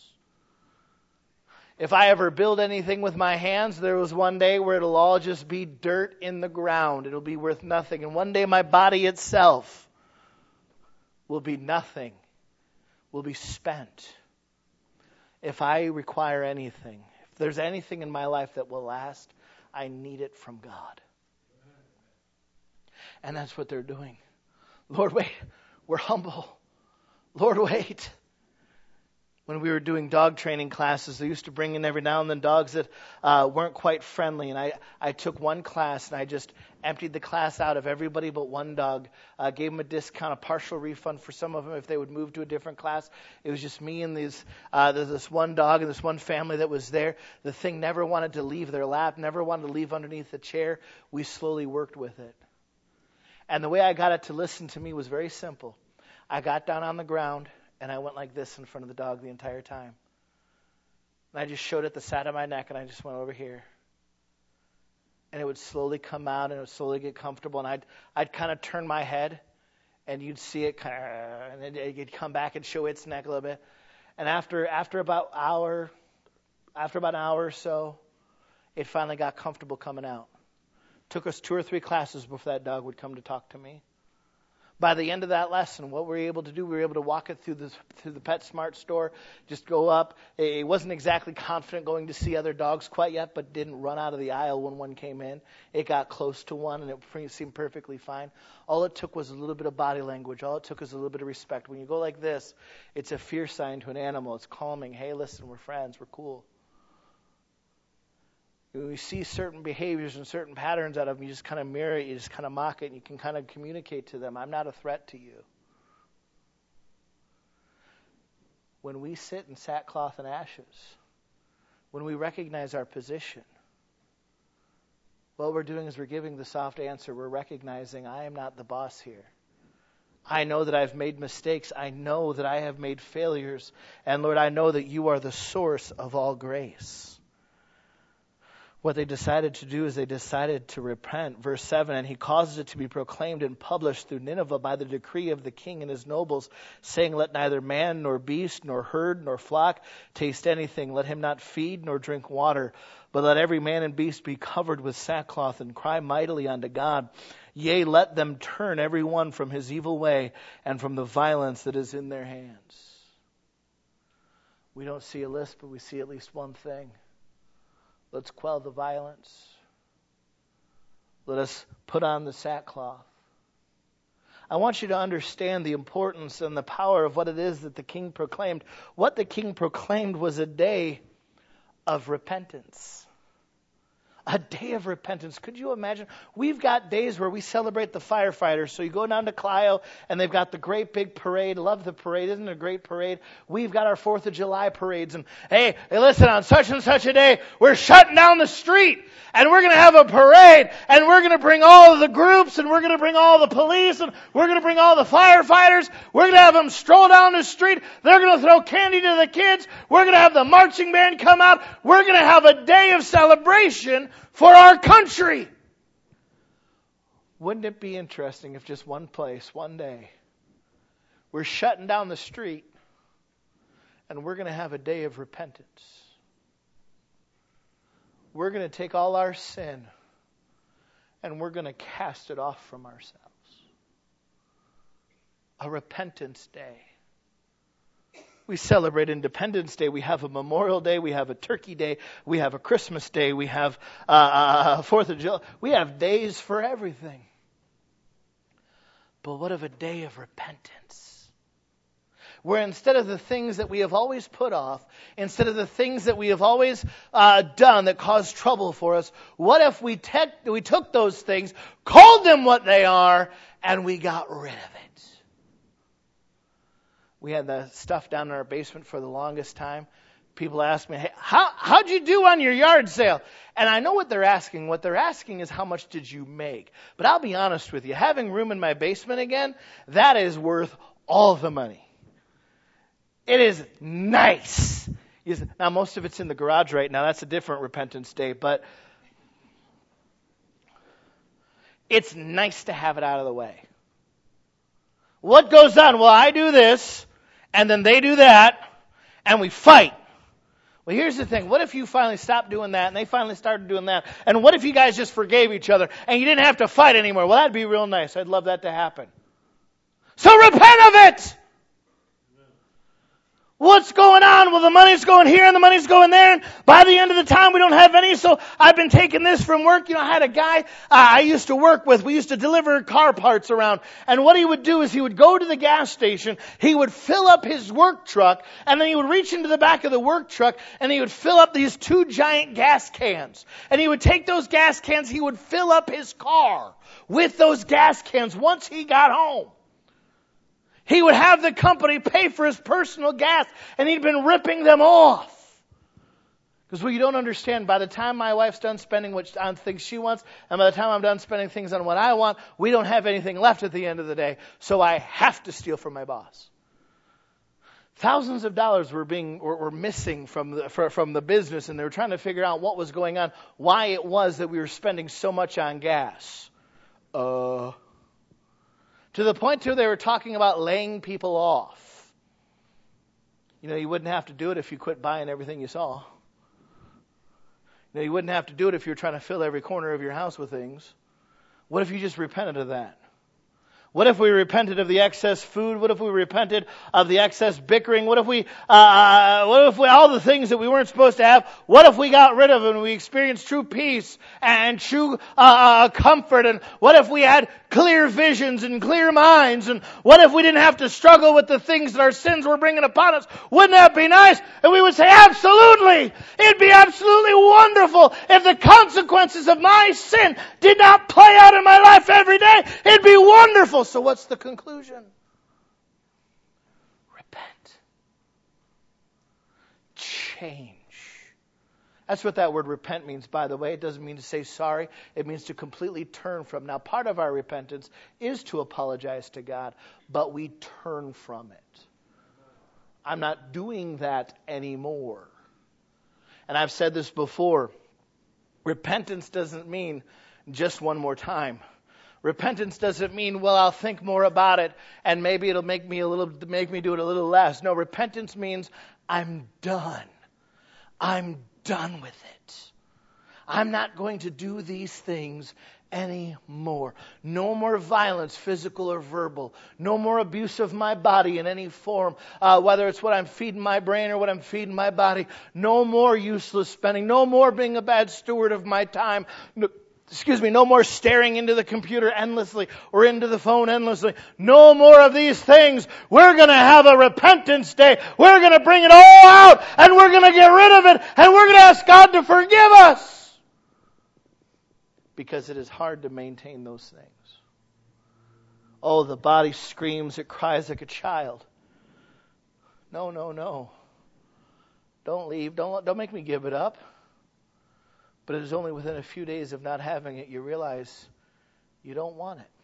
A: If I ever build anything with my hands, there was one day where it'll all just be dirt in the ground. It'll be worth nothing. And one day my body itself will be nothing, will be spent. If I require anything, if there's anything in my life that will last, I need it from God. And that's what they're doing. Lord, wait, we're humble. Lord, wait. When we were doing dog training classes, they used to bring in every now and then dogs that uh, weren't quite friendly. And I, I took one class and I just emptied the class out of everybody but one dog. Uh, gave them a discount, a partial refund for some of them if they would move to a different class. It was just me and these, uh, this one dog and this one family that was there. The thing never wanted to leave their lap, never wanted to leave underneath the chair. We slowly worked with it. And the way I got it to listen to me was very simple. I got down on the ground. And I went like this in front of the dog the entire time. And I just showed it the side of my neck, and I just went over here. And it would slowly come out, and it would slowly get comfortable. And I'd I'd kind of turn my head, and you'd see it kind of, and it'd come back and show its neck a little bit. And after after about hour, after about an hour or so, it finally got comfortable coming out. Took us two or three classes before that dog would come to talk to me. By the end of that lesson, what were we able to do? We were able to walk it through the through the PetSmart store, just go up. It wasn't exactly confident going to see other dogs quite yet, but didn't run out of the aisle when one came in. It got close to one, and it seemed perfectly fine. All it took was a little bit of body language. All it took was a little bit of respect. When you go like this, it's a fear sign to an animal. It's calming. Hey, listen, we're friends. We're cool. When you see certain behaviors and certain patterns out of them, you just kind of mirror it, you just kind of mock it, and you can kind of communicate to them, I'm not a threat to you. When we sit in sackcloth and ashes, when we recognize our position, what we're doing is we're giving the soft answer. We're recognizing I am not the boss here. I know that I've made mistakes. I know that I have made failures. And Lord, I know that you are the source of all grace. What they decided to do is they decided to repent. Verse seven, and he causes it to be proclaimed and published through Nineveh by the decree of the king and his nobles, saying, let neither man nor beast nor herd nor flock taste anything. Let him not feed nor drink water, but let every man and beast be covered with sackcloth and cry mightily unto God. Yea, let them turn every one from his evil way and from the violence that is in their hands. We don't see a list, but we see at least one thing. Let's quell the violence. Let us put on the sackcloth. I want you to understand the importance and the power of what it is that the king proclaimed. What the king proclaimed was a day of repentance. A day of repentance. Could you imagine? We've got days where we celebrate the firefighters. So you go down to Clio and they've got the great big parade. Love the parade. Isn't it a great parade? We've got our fourth of July parades. And hey, hey, listen, on such and such a day, we're shutting down the street and we're going to have a parade and we're going to bring all of the groups and we're going to bring all the police and we're going to bring all the firefighters. We're going to have them stroll down the street. They're going to throw candy to the kids. We're going to have the marching band come out. We're going to have a day of celebration for our country. Wouldn't it be interesting if just one place, one day, we're shutting down the street and we're going to have a day of repentance. We're going to take all our sin and we're going to cast it off from ourselves. A repentance day. We celebrate Independence Day. We have a Memorial Day. We have a Turkey Day. We have a Christmas Day. We have uh, a Fourth of July. We have days for everything. But what of a day of repentance? Where instead of the things that we have always put off, instead of the things that we have always uh, done that caused trouble for us, what if we, te- we took those things, called them what they are, and we got rid of it? We had the stuff down in our basement for the longest time. People ask me, hey, how, how'd you do on your yard sale? And I know what they're asking. What they're asking is how much did you make? But I'll be honest with you. Having room in my basement again, that is worth all the money. It is nice. Now, most of it's in the garage right now. That's a different repentance day. But it's nice to have it out of the way. What goes on? Well, I do this, and then they do that, and we fight. Well, here's the thing. What if you finally stopped doing that, and they finally started doing that? And what if you guys just forgave each other, and you didn't have to fight anymore? Well, that'd be real nice. I'd love that to happen. So repent of it! What's going on? Well, the money's going here and the money's going there. And by the end of the time, we don't have any. So I've been taking this from work. You know, I had a guy uh, I used to work with. We used to deliver car parts around. And what he would do is he would go to the gas station. He would fill up his work truck. And then he would reach into the back of the work truck. And he would fill up these two giant gas cans. And he would take those gas cans. He would fill up his car with those gas cans once he got home. He would have the company pay for his personal gas, and he'd been ripping them off. Because what you don't understand, by the time my wife's done spending which, on things she wants, and by the time I'm done spending things on what I want, we don't have anything left at the end of the day. So I have to steal from my boss. Thousands of dollars were being were, were missing from the for, from the business, and they were trying to figure out what was going on, why it was that we were spending so much on gas. Uh... To the point, too, they were talking about laying people off. You know, you wouldn't have to do it if you quit buying everything you saw. You know, you wouldn't have to do it if you were trying to fill every corner of your house with things. What if you just repented of that? What if we repented of the excess food? What if we repented of the excess bickering? What if we, uh, what if we, all the things that we weren't supposed to have, what if we got rid of them and we experienced true peace and true, uh, comfort? And what if we had clear visions and clear minds? And what if we didn't have to struggle with the things that our sins were bringing upon us? Wouldn't that be nice? And we would say, absolutely! It'd be absolutely wonderful if the consequences of my sin did not play out in my life every day. It'd be wonderful. So what's the conclusion? Repent. Change. That's what that word repent means, by the way. It doesn't mean to say sorry. It means to completely turn from. Now, part of our repentance is to apologize to God, but we turn from it. I'm not doing that anymore. And I've said this before. Repentance doesn't mean just one more time. Repentance doesn't mean, well, I'll think more about it and maybe it'll make me a little, make me do it a little less. No, repentance means I'm done. I'm done with it. I'm not going to do these things anymore. No more violence, physical or verbal. No more abuse of my body in any form, uh, whether it's what I'm feeding my brain or what I'm feeding my body. No more useless spending. No more being a bad steward of my time. No, Excuse me, no more staring into the computer endlessly or into the phone endlessly. No more of these things. We're going to have a repentance day. We're going to bring it all out and we're going to get rid of it and we're going to ask God to forgive us. Because it is hard to maintain those things. Oh, the body screams, it cries like a child. No, no, no. Don't leave. Don't, don't make me give it up. But it is only within a few days of not having it you realize you don't want it.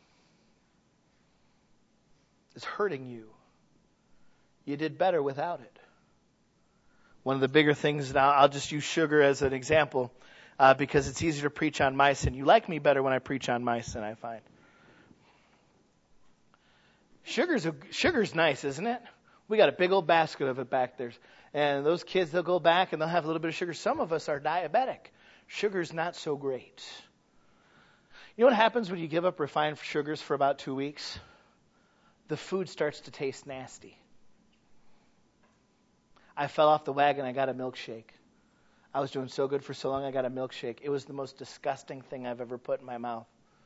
A: It's hurting you. You did better without it. One of the bigger things, now I'll just use sugar as an example uh, because it's easier to preach on my sin. You like me better when I preach on my sin, I find. Sugar's, a, sugar's nice, isn't it? We got a big old basket of it back there. And those kids, they'll go back and they'll have a little bit of sugar. Some of us are diabetic. Sugar's not so great. You know what happens when you give up refined sugars for about two weeks? The food starts to taste nasty. I fell off the wagon. I got a milkshake. I was doing so good for so long, I got a milkshake. It was the most disgusting thing I've ever put in my mouth.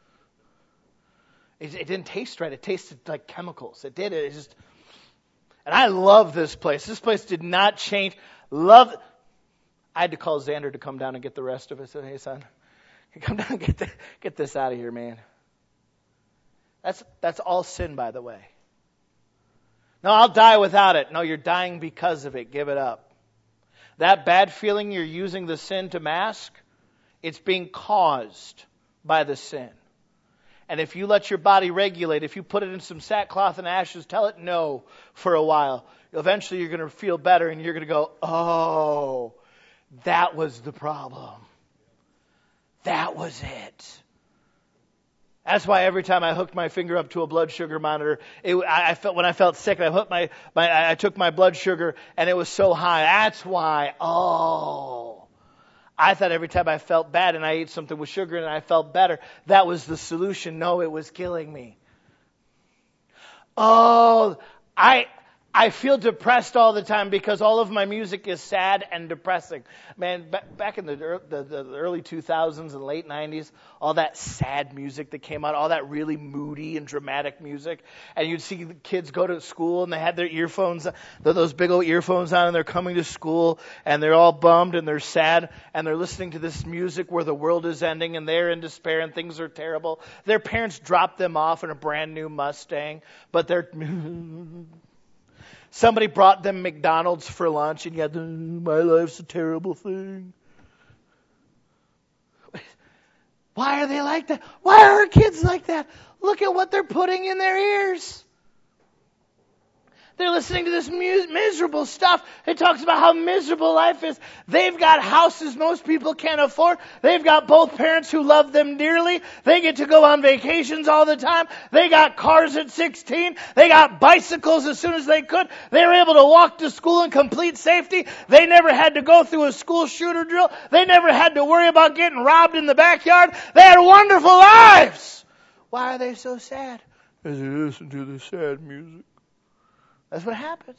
A: It, it didn't taste right. It tasted like chemicals. It did. It just. And I love this place. This place did not change. Love. I had to call Xander to come down and get the rest of it. So, hey, son, come down and get the, get this out of here, man. That's that's all sin, by the way. No, I'll die without it. No, you're dying because of it. Give it up. That bad feeling you're using the sin to mask, it's being caused by the sin. And if you let your body regulate, if you put it in some sackcloth and ashes, tell it no for a while, eventually you're going to feel better and you're going to go, oh, that was the problem. That was it. That's why every time I hooked my finger up to a blood sugar monitor, it, I, I felt when I felt sick, I hooked my, my, I took my blood sugar and it was so high. That's why. Oh, I thought every time I felt bad and I ate something with sugar and I felt better, that was the solution. No, it was killing me. Oh, I. I feel depressed all the time because all of my music is sad and depressing. Man, back in the, the, the early two thousands and late nineties, all that sad music that came out, all that really moody and dramatic music, and you'd see the kids go to school and they had their earphones, those big old earphones on, and they're coming to school and they're all bummed and they're sad and they're listening to this music where the world is ending and they're in despair and things are terrible. Their parents dropped them off in a brand new Mustang, but they're... Somebody brought them McDonald's for lunch, and yet, my life's a terrible thing. Why are they like that? Why are our kids like that? Look at what they're putting in their ears. They're listening to this mu- miserable stuff. It talks about how miserable life is. They've got houses most people can't afford. They've got both parents who love them dearly. They get to go on vacations all the time. They got cars at sixteen. They got bicycles as soon as they could. They were able to walk to school in complete safety. They never had to go through a school shooter drill. They never had to worry about getting robbed in the backyard. They had wonderful lives. Why are they so sad? as they listen to the sad music. That's what happens.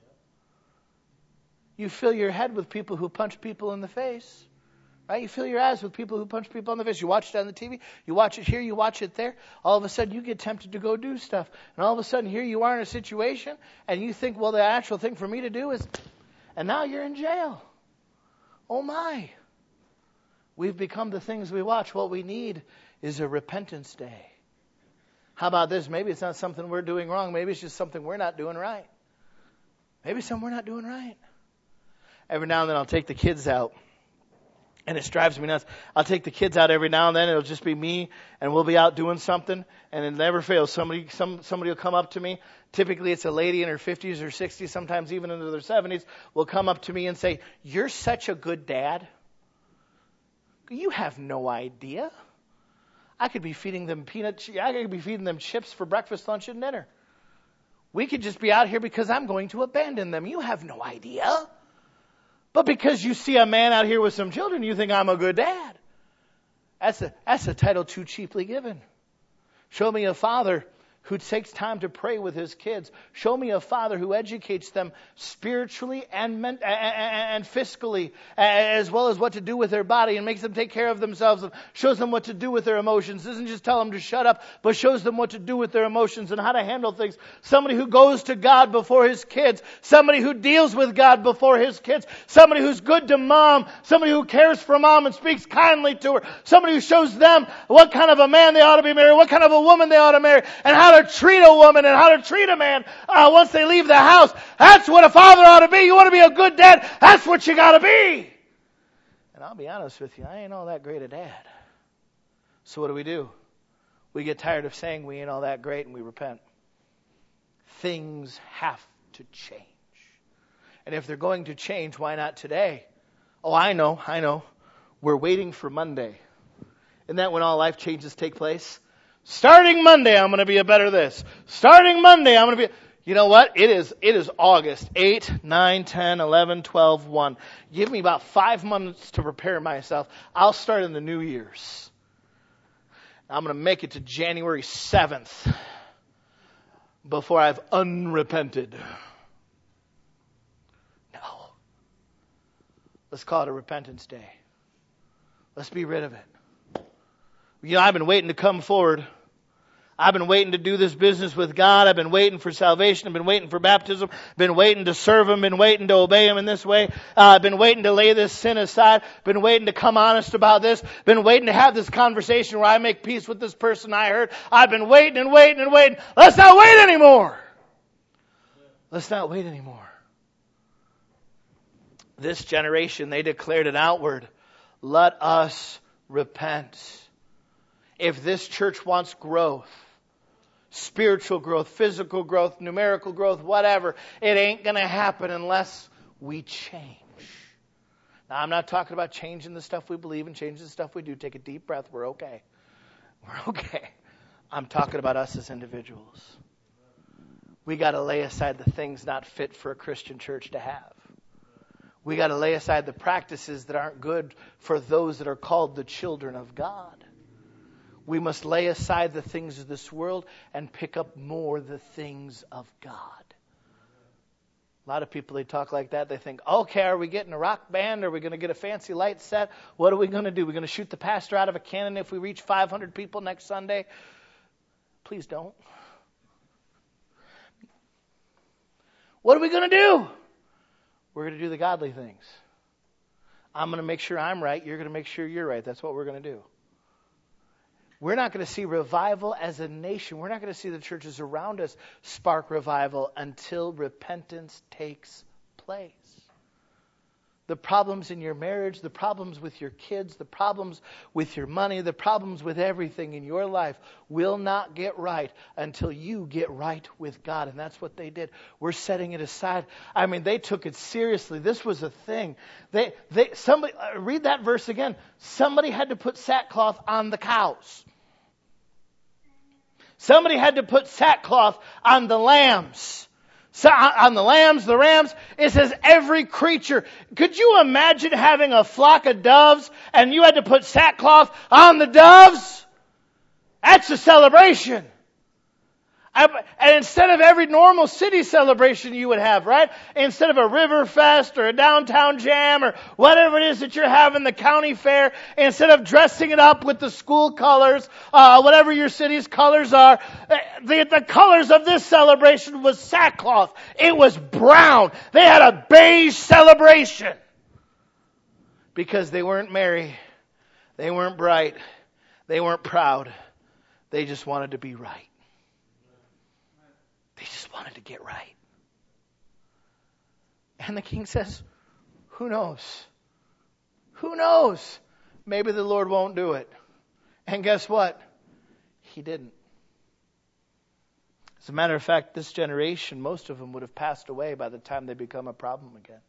A: You fill your head with people who punch people in the face. Right? You fill your eyes with people who punch people in the face. You watch it on the T V. You watch it here. You watch it there. All of a sudden, you get tempted to go do stuff. And all of a sudden, here you are in a situation, and you think, well, the actual thing for me to do is... And now you're in jail. Oh, my. We've become the things we watch. What we need is a repentance day. How about this? Maybe it's not something we're doing wrong. Maybe it's just something we're not doing right. Maybe it's something we're not doing right. Every now and then, I'll take the kids out. And it drives me nuts. I'll take the kids out every now and then. It'll just be me, and we'll be out doing something, and it never fails. Somebody, some, somebody will come up to me. Typically, it's a lady in her fifties or sixties, sometimes even into their seventies, will come up to me and say, "You're such a good dad. You have no idea. I could be feeding them peanut. I could be feeding them chips for breakfast, lunch, and dinner. We could just be out here because I'm going to abandon them. You have no idea." But because you see a man out here with some children, you think I'm a good dad. That's a, that's a title too cheaply given. Show me a father who takes time to pray with his kids. Show me a father who educates them spiritually and ment- and fiscally, as well as what to do with their body, and makes them take care of themselves, and shows them what to do with their emotions. Doesn't just tell them to shut up, but shows them what to do with their emotions and how to handle things. Somebody who goes to God before his kids. Somebody who deals with God before his kids. Somebody who's good to mom. Somebody who cares for mom and speaks kindly to her. Somebody who shows them what kind of a man they ought to be married, what kind of a woman they ought to marry, and how to treat a woman and how to treat a man uh, once they leave the house. That's what a father ought to be. You want to be a good dad, that's what you got to be. And I'll be honest with you, I ain't all that great a dad. So what do we do? We get tired of saying we ain't all that great, and we repent. Things have to change. And if they're going to change, why not today? Oh, I know, I know. We're waiting for Monday. Isn't that when all life changes take place? Starting Monday, I'm going to be a better this. Starting Monday, I'm going to be... You know what? It is It is August eighth, nine, ten, eleven, twelve, one. Give me about five months to prepare myself. I'll start in the New Year's. I'm going to make it to January seventh before I've unrepented. No. Let's call it a repentance day. Let's be rid of it. You know, I've been waiting to come forward. I've been waiting to do this business with God. I've been waiting for salvation. I've been waiting for baptism. Been waiting to serve Him. Been waiting to obey Him in this way. Uh, I've been waiting to lay this sin aside. Been waiting to come honest about this. Been waiting to have this conversation where I make peace with this person I hurt. I've been waiting and waiting and waiting. Let's not wait anymore. Let's not wait anymore. This generation, they declared it outward. Let us repent. If this church wants growth, spiritual growth, physical growth, numerical growth, whatever, it ain't going to happen unless we change. Now, I'm not talking about changing the stuff we believe and changing the stuff we do. Take a deep breath. We're okay. We're okay. I'm talking about us as individuals. We got to lay aside the things not fit for a Christian church to have. We got to lay aside the practices that aren't good for those that are called the children of God. We must lay aside the things of this world and pick up more the things of God. A lot of people, they talk like that. They think, okay, are we getting a rock band? Are we going to get a fancy light set? What are we going to do? We're going to shoot the pastor out of a cannon if we reach five hundred people next Sunday? Please don't. What are we going to do? We're going to do the godly things. I'm going to make sure I'm right. You're going to make sure you're right. That's what we're going to do. We're not going to see revival as a nation. We're not going to see the churches around us spark revival until repentance takes place. The problems in your marriage, the problems with your kids, the problems with your money, the problems with everything in your life will not get right until you get right with God. And that's what they did. We're setting it aside. I mean, they took it seriously. This was a thing. They, they, somebody, read that verse again. Somebody had to put sackcloth on the cows. Somebody had to put sackcloth on the lambs. So, on the lambs, the rams, it says every creature. Could you imagine having a flock of doves and you had to put sackcloth on the doves? That's a celebration. And instead of every normal city celebration you would have, right? Instead of a river fest or a downtown jam or whatever it is that you're having, the county fair, instead of dressing it up with the school colors, uh, whatever your city's colors are, the, the colors of this celebration was sackcloth. It was brown. They had a beige celebration. Because they weren't merry. They weren't bright. They weren't proud. They just wanted to be right. They just wanted to get right. And the king says, who knows? Who knows? Maybe the Lord won't do it. And guess what? He didn't. As a matter of fact, this generation, most of them would have passed away by the time they become a problem again.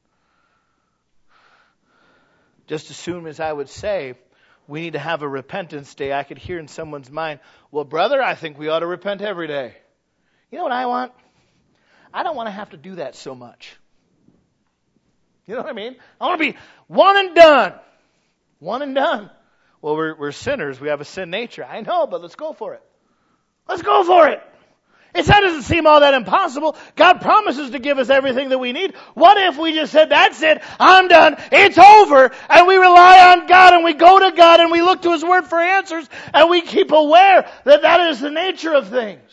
A: Just as soon as I would say, we need to have a repentance day, I could hear in someone's mind, well, brother, I think we ought to repent every day. You know what I want? I don't want to have to do that so much. You know what I mean? I want to be one and done. One and done. Well, we're, we're sinners. We have a sin nature. I know, but let's go for it. Let's go for it. It doesn't seem all that impossible. God promises to give us everything that we need. What if we just said, that's it, I'm done, it's over, and we rely on God, and we go to God, and we look to His Word for answers, and we keep aware that that is the nature of things.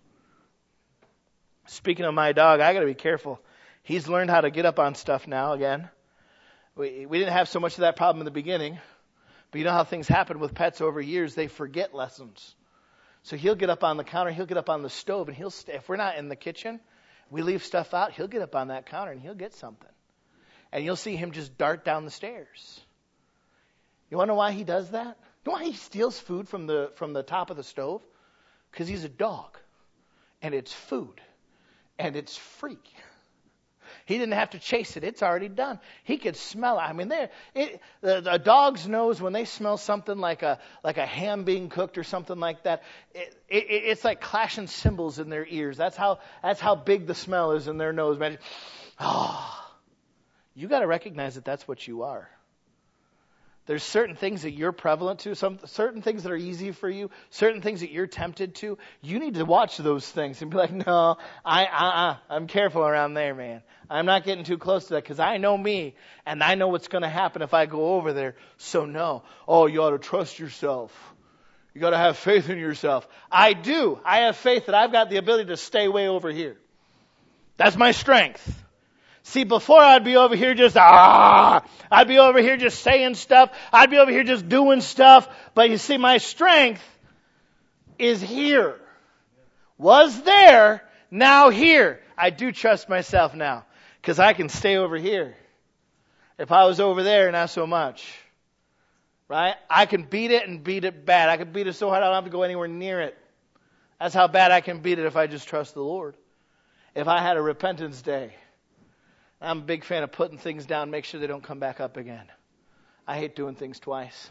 A: Speaking of my dog, I got to be careful. He's learned how to get up on stuff now again. We, we didn't have so much of that problem in the beginning. But you know how things happen with pets over years. They forget lessons. So he'll get up on the counter. He'll get up on the stove. And he'll stay. If we're not in the kitchen, we leave stuff out. He'll get up on that counter and he'll get something. And you'll see him just dart down the stairs. You want to know why he does that? You know why he steals food from the, from the top of the stove? Because he's a dog. And it's food. And it's free. He didn't have to chase it. It's already done. He could smell it. I mean, there. A dog's nose, when they smell something like a like a ham being cooked or something like that, it, it, it's like clashing cymbals in their ears. That's how that's how big the smell is in their nose. Man, oh, you got to recognize that that's what you are. There's certain things that you're prevalent to, some certain things that are easy for you, certain things that you're tempted to. You need to watch those things and be like, no, I, uh-uh, I'm careful around there, man. I'm not getting too close to that because I know me and I know what's going to happen if I go over there. So no. Oh, you ought to trust yourself. You got to have faith in yourself. I do. I have faith that I've got the ability to stay way over here. That's my strength. See, before I'd be over here just, ah, I'd be over here just saying stuff. I'd be over here just doing stuff. But you see, my strength is here. Was there, now here. I do trust myself now. Because I can stay over here. If I was over there, not so much. Right? I can beat it and beat it bad. I can beat it so hard I don't have to go anywhere near it. That's how bad I can beat it if I just trust the Lord. If I had a repentance day. I'm a big fan of putting things down, make sure they don't come back up again. I hate doing things twice.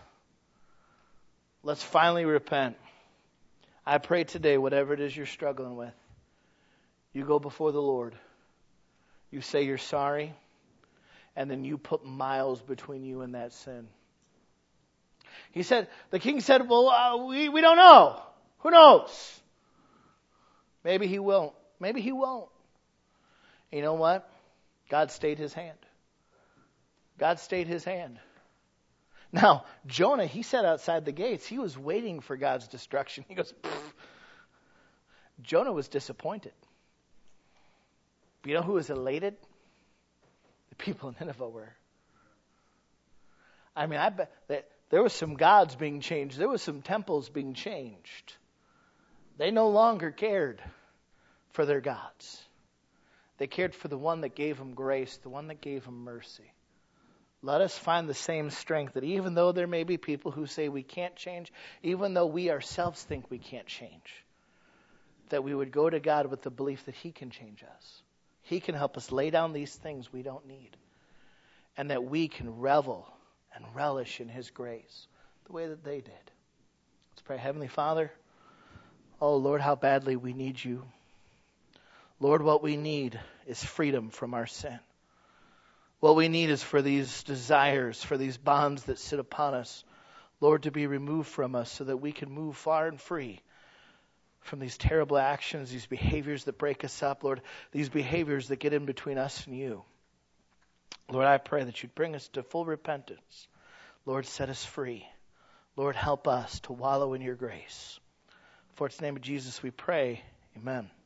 A: Let's finally repent. I pray today, whatever it is you're struggling with, you go before the Lord. You say you're sorry, and then you put miles between you and that sin. He said, the king said, well, uh, we, we don't know. Who knows? Maybe he won't. Maybe he won't. You know what? God stayed his hand. God stayed his hand. Now, Jonah, he sat outside the gates. He was waiting for God's destruction. He goes, pfft. Jonah was disappointed. But you know who was elated? The people in Nineveh were. I mean, I bet that there was some gods being changed. There was some temples being changed. They no longer cared for their gods. They cared for the one that gave them grace, the one that gave them mercy. Let us find the same strength that even though there may be people who say we can't change, even though we ourselves think we can't change, that we would go to God with the belief that He can change us. He can help us lay down these things we don't need. And that we can revel and relish in His grace the way that they did. Let's pray. Heavenly Father, oh Lord, how badly we need You. Lord, what we need is freedom from our sin. What we need is for these desires, for these bonds that sit upon us, Lord, to be removed from us so that we can move far and free from these terrible actions, these behaviors that break us up, Lord, these behaviors that get in between us and you. Lord, I pray that you'd bring us to full repentance. Lord, set us free. Lord, help us to wallow in your grace. For it's in the name of Jesus we pray. Amen.